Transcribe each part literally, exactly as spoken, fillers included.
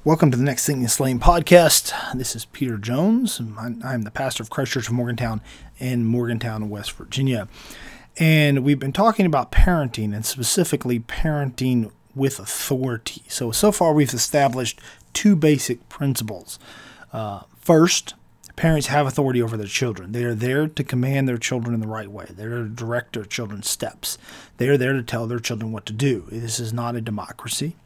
Welcome to the Next Thing in Slaying podcast. This is Peter Jones. I'm the pastor of Christ Church of Morgantown in Morgantown, West Virginia. And we've been talking about parenting, and specifically parenting with authority. So, so far we've established two basic principles. Uh, first, parents have authority over their children. They are there to command their children in the right way. They're there to direct their children's steps. They are there to tell their children what to do. This is not a democracy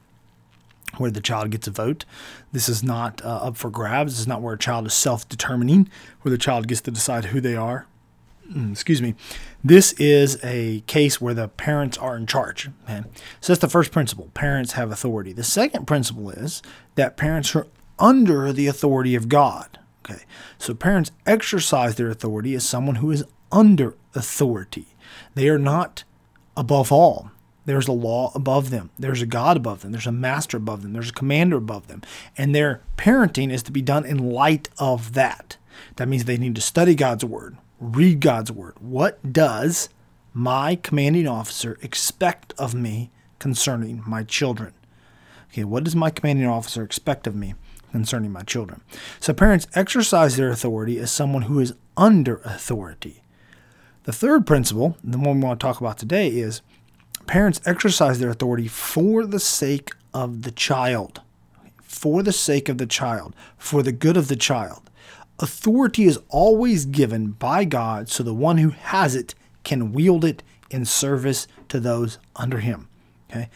where the child gets a vote. This is not uh, up for grabs. This is not where a child is self-determining, where the child gets to decide who they are. Mm, excuse me. This is a case where the parents are in charge. Okay? So that's the first principle. Parents have authority. The second principle is that parents are under the authority of God. Okay, so parents exercise their authority as someone who is under authority. They are not above all. There's a law above them. There's a God above them. There's a master above them. There's a commander above them. And their parenting is to be done in light of that. That means they need to study God's word, read God's word. What does my commanding officer expect of me concerning my children? Okay, what does my commanding officer expect of me concerning my children? So parents exercise their authority as someone who is under authority. The third principle, the one we want to talk about today, is parents exercise their authority for the sake of the child. For the sake of the child. For the good of the child. Authority is always given by God so the one who has it can wield it in service to those under him. Okay?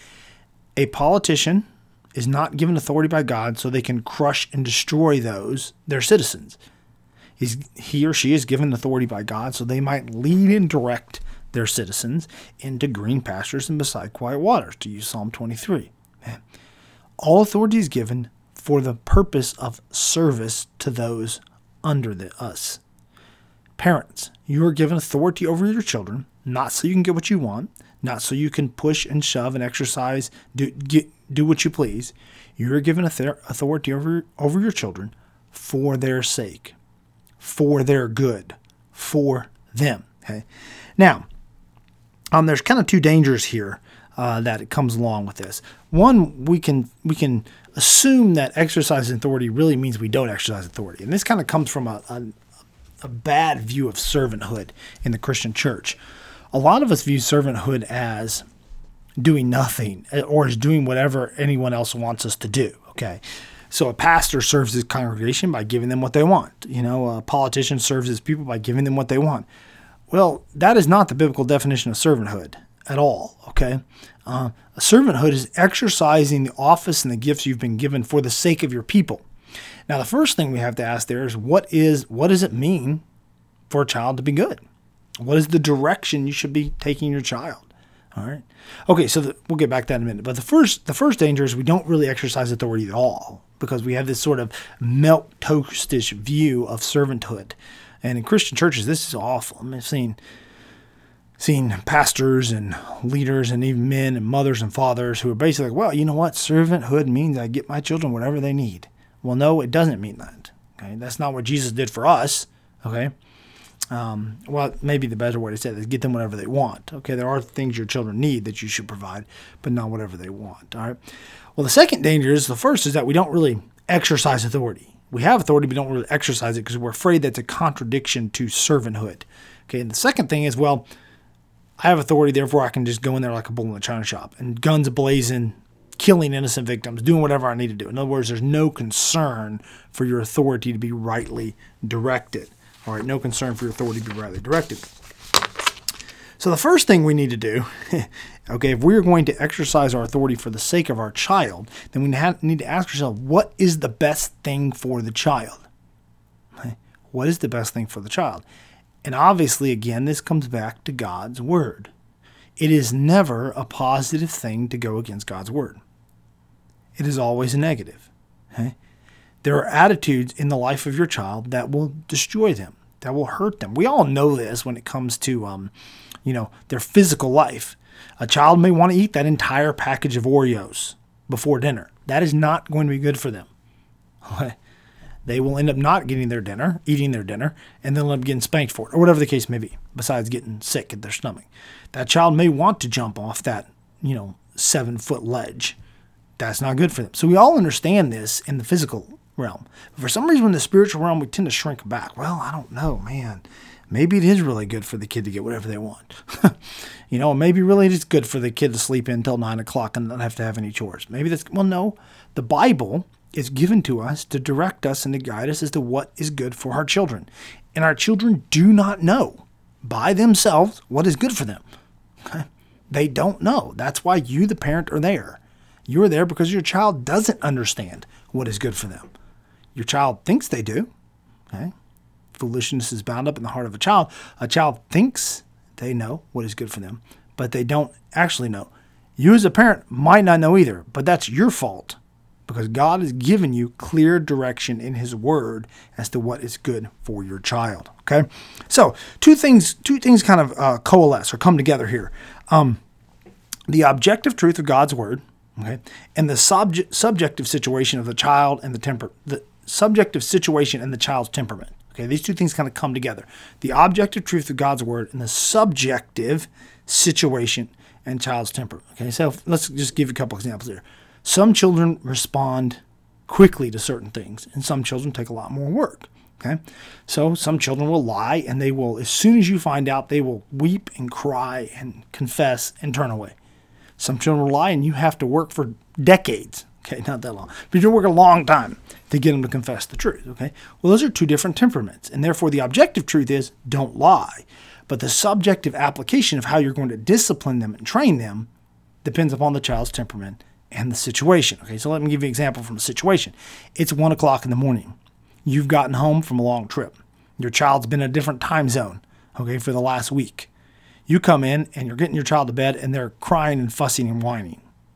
A politician is not given authority by God so they can crush and destroy those, their citizens. He's, he or she is given authority by God so they might lead and direct their citizens into green pastures and beside quiet waters, to use Psalm twenty-three. Man. All authority is given for the purpose of service to those under the, us. Parents, you are given authority over your children, not so you can get what you want, not so you can push and shove and exercise, do, get, do what you please. You are given authority over, over your children for their sake, for their good, for them. Okay? Now, Um, there's kind of two dangers here uh, that it comes along with this. One, we can we can assume that exercising authority really means we don't exercise authority. And this kind of comes from a, a, a bad view of servanthood in the Christian church. A lot of us view servanthood as doing nothing or as doing whatever anyone else wants us to do. Okay, so a pastor serves his congregation by giving them what they want. You know, a politician serves his people by giving them what they want. Well, that is not the biblical definition of servanthood at all, okay? Uh, servanthood is exercising the office and the gifts you've been given for the sake of your people. Now, the first thing we have to ask there is, what is what does it mean for a child to be good? What is the direction you should be taking your child? All right? Okay, so the, we'll get back to that in a minute. But the first, the first danger is we don't really exercise authority at all because we have this sort of milquetoast-ish view of servanthood. And in Christian churches, this is awful. I mean, I've seen, seen pastors and leaders and even men and mothers and fathers who are basically like, well, you know what? Servanthood means I get my children whatever they need. Well, no, it doesn't mean that. Okay, that's not what Jesus did for us. Okay, um, well, maybe the better way to say it is get them whatever they want. Okay, there are things your children need that you should provide, but not whatever they want. All right. Well, the second danger is the first is that we don't really exercise authority. We have authority, but don't really exercise it because we're afraid that's a contradiction to servanthood. Okay, and the second thing is, well, I have authority, therefore I can just go in there like a bull in a china shop and guns blazing, killing innocent victims, doing whatever I need to do. In other words, there's no concern for your authority to be rightly directed. All right, no concern for your authority to be rightly directed. So the first thing we need to do, okay, if we're going to exercise our authority for the sake of our child, then we have, need to ask ourselves, what is the best thing for the child? Okay? What is the best thing for the child? And obviously, again, this comes back to God's word. It is never a positive thing to go against God's word. It is always a negative. Okay? There are attitudes in the life of your child that will destroy them, that will hurt them. We all know this when it comes to um, you know, their physical life. A child may want to eat that entire package of Oreos before dinner. That is not going to be good for them. They will end up not getting their dinner, eating their dinner, and they'll end up getting spanked for it, or whatever the case may be, besides getting sick at their stomach. That child may want to jump off that, you know, seven-foot ledge That's not good for them. So we all understand this in the physical realm. But for some reason, in the spiritual realm, we tend to shrink back. Well, I don't know, man. Maybe it is really good for the kid to get whatever they want. You know, maybe really it is good for the kid to sleep in until nine o'clock and not have to have any chores. Maybe that's, well, no. The Bible is given to us to direct us and to guide us as to what is good for our children. And our children do not know by themselves what is good for them. Okay? They don't know. That's why you, the parent, are there. You are there because your child doesn't understand what is good for them. Your child thinks they do. Okay? Foolishness is bound up in the heart of a child. A child thinks they know what is good for them, but they don't actually know. You as a parent might not know either, but that's your fault because God has given you clear direction in his word as to what is good for your child. Okay? So two things, two things kind of uh, coalesce or come together here. Um, the objective truth of God's word, okay, and the subject, subjective situation of the child and the temper, the subjective situation and the child's temperament. Okay, these two things kind of come together. The objective truth of God's word and the subjective situation and child's temperament. Okay, so let's just give you a couple examples here. Some children respond quickly to certain things, and some children take a lot more work. Okay, so some children will lie, and they will, as soon as you find out, they will weep and cry and confess and turn away. Some children will lie, and you have to work for decades. Okay, not that long, but you work a long time to get them to confess the truth. Okay, well, those are two different temperaments, and therefore the objective truth is don't lie. But the subjective application of how you're going to discipline them and train them depends upon the child's temperament and the situation. Okay, so let me give you an example from a situation. It's one o'clock in the morning. You've gotten home from a long trip. Your child's been in a different time zone, okay, for the last week. You come in and you're getting your child to bed and they're crying and fussing and whining.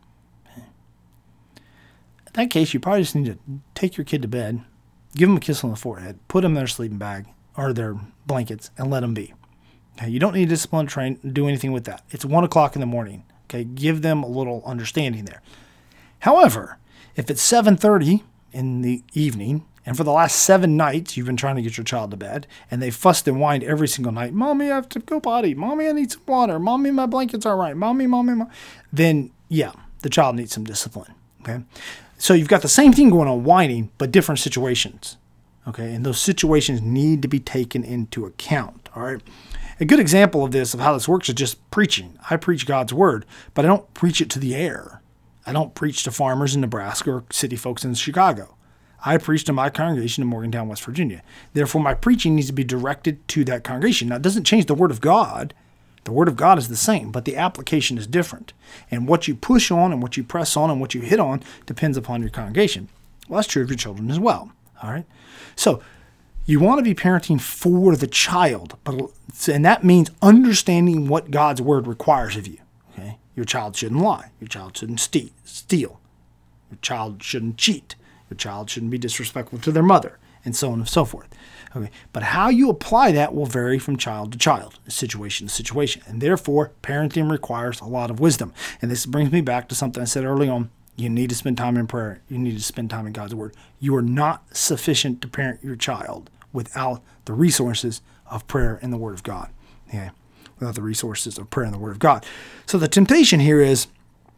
In that case, you probably just need to take your kid to bed, give them a kiss on the forehead, put them in their sleeping bag or their blankets, and let them be. Okay, you don't need to discipline, train, do anything with that. It's one o'clock in the morning. Okay, give them a little understanding there. However, if it's seven thirty in the evening, and for the last seven nights you've been trying to get your child to bed, and they fussed and whined every single night, Mommy, I have to go potty. Mommy, I need some water. Mommy, my blankets are right. Mommy, Mommy, Mommy. Then, yeah, the child needs some discipline. Okay. So you've got the same thing going on, whining, but different situations, okay? And those situations need to be taken into account, all right? A good example of this, of how this works, is just preaching. I preach God's word, but I don't preach it to the air. I don't preach to farmers in Nebraska or city folks in Chicago. I preach to my congregation in Morgantown, West Virginia. Therefore, my preaching needs to be directed to that congregation. Now, it doesn't change the word of God. The word of God is the same, but the application is different. And what you push on and what you press on and what you hit on depends upon your congregation. Well, that's true of your children as well. All right. So you want to be parenting for the child, but and that means understanding what God's word requires of you. Okay. Your child shouldn't lie. Your child shouldn't ste- steal. Your child shouldn't cheat. Your child shouldn't be disrespectful to their mother, and so on and so forth. Okay, but how you apply that will vary from child to child, situation to situation, and therefore parenting requires a lot of wisdom. And this brings me back to something I said early on. You need to spend time in prayer. You need to spend time in God's word. You are not sufficient to parent your child without the resources of prayer and the word of God. Okay, without the resources of prayer and the word of God. So the temptation here is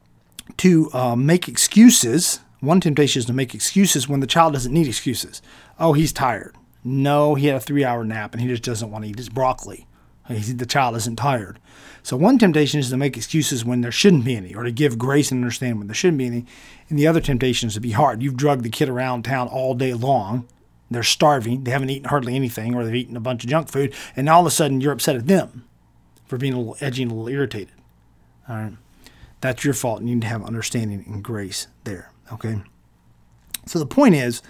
to uh, make excuses. One temptation is to make excuses when the child doesn't need excuses. Oh, he's tired. No, he had a three-hour nap and he just doesn't want to eat his broccoli. The child isn't tired. So one temptation is to make excuses when there shouldn't be any, or to give grace and understanding when there shouldn't be any. And the other temptation is to be hard. You've drugged the kid around town all day long. They're starving. They haven't eaten hardly anything, or they've eaten a bunch of junk food. And now all of a sudden you're upset at them for being a little edgy and a little irritated. All right. That's your fault. You need to have understanding and grace there. Okay. So the point is,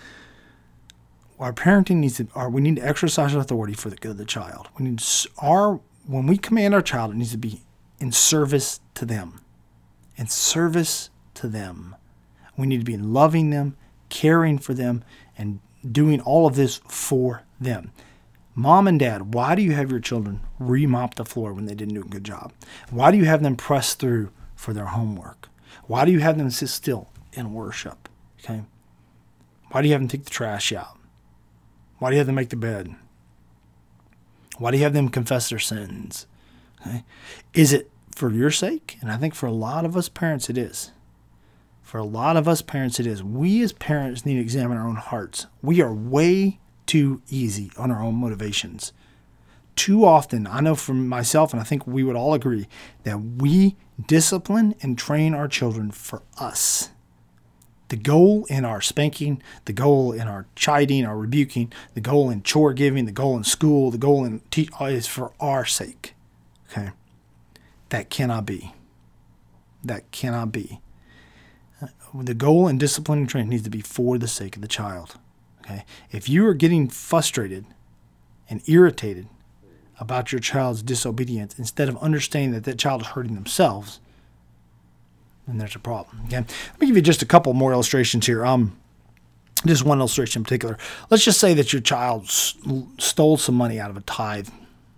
our parenting needs to, or we need to exercise authority for the good of the child. We need to, our, when we command our child, it needs to be in service to them. In service to them. We need to be loving them, caring for them, and doing all of this for them. Mom and dad, why do you have your children remop the floor when they didn't do a good job? Why do you have them press through for their homework? Why do you have them sit still in worship? Okay. Why do you have them take the trash out? Why do you have them make the bed? Why do you have them confess their sins? Okay. Is it for your sake? And I think for a lot of us parents it is. For a lot of us parents, it is. We as parents need to examine our own hearts. We are way too easy on our own motivations. Too often, I know from myself, and I think we would all agree, that we discipline and train our children for us. The goal in our spanking, the goal in our chiding, our rebuking, the goal in chore giving, the goal in school, the goal in teach is for our sake. Okay? That cannot be. That cannot be. The goal in discipline and training needs to be for the sake of the child. Okay? If you are getting frustrated and irritated about your child's disobedience instead of understanding that that child is hurting themselves, then there's a problem. Okay? Let me give you just a couple more illustrations here. Um, just one illustration in particular. Let's just say that your child s- stole some money out of a tithe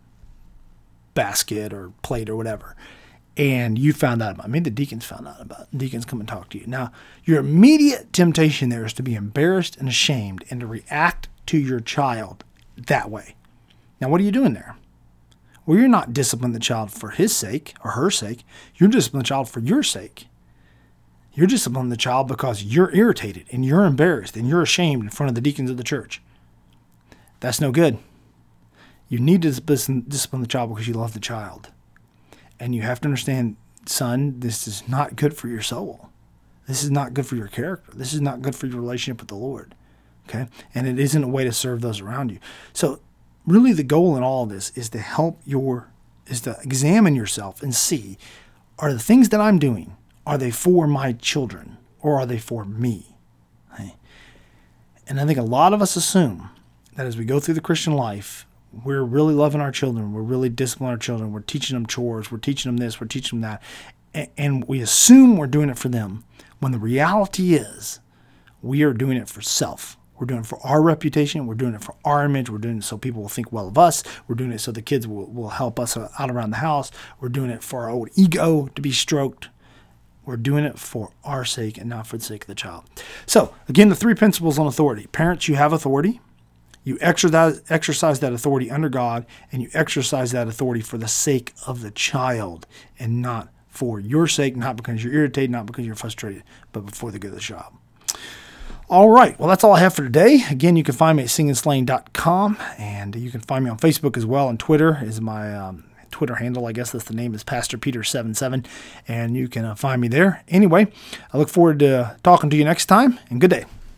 basket or plate or whatever, and you found out about it. Maybe the deacons found out about it. Deacons come and talk to you. Now, your immediate temptation there is to be embarrassed and ashamed and to react to your child that way. Now, what are you doing there? Well, you're not disciplining the child for his sake or her sake. You're disciplining the child for your sake. You're disciplining the child because you're irritated and you're embarrassed and you're ashamed in front of the deacons of the church. That's no good. You need to discipline the child because you love the child. And you have to understand, son, this is not good for your soul. This is not good for your character. This is not good for your relationship with the Lord. Okay? And it isn't a way to serve those around you. So really the goal in all of this is to help your, is to examine yourself and see, are the things that I'm doing, are they for my children or are they for me? Okay? And I think a lot of us assume that as we go through the Christian life, we're really loving our children. We're really disciplining our children. We're teaching them chores. We're teaching them this. We're teaching them that. And we assume we're doing it for them, when the reality is we are doing it for self. We're doing it for our reputation. We're doing it for our image. We're doing it so people will think well of us. We're doing it so the kids will, will help us out around the house. We're doing it for our own ego to be stroked. We're doing it for our sake and not for the sake of the child. So, again, the three principles on authority. Parents, you have authority. You exercise, exercise that authority under God, and you exercise that authority for the sake of the child and not for your sake, not because you're irritated, not because you're frustrated, but for the good of the child. All right. Well, that's all I have for today. Again, you can find me at sing and slaying dot com, and you can find me on Facebook as well, and Twitter is my um, Twitter handle. I guess that's the name is Pastor Peter seventy-seven, and you can uh, find me there. Anyway, I look forward to talking to you next time, and good day.